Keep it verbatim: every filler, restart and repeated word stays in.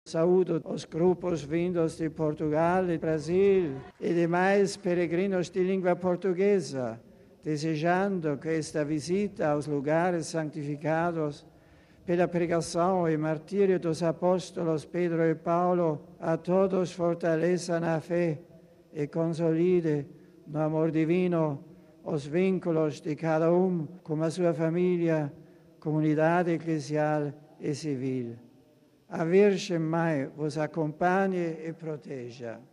Saúdo os grupos vindos de Portugal e Brasil e demais peregrinos de língua portuguesa, desejando que esta visita aos lugares santificados pela pregação e martírio dos apóstolos Pedro e Paulo a todos fortaleça na fé e consolide no amor divino os vínculos de cada um com a sua família, comunidade eclesial e civil. A Virgem Mãe vos acompanhe e proteja.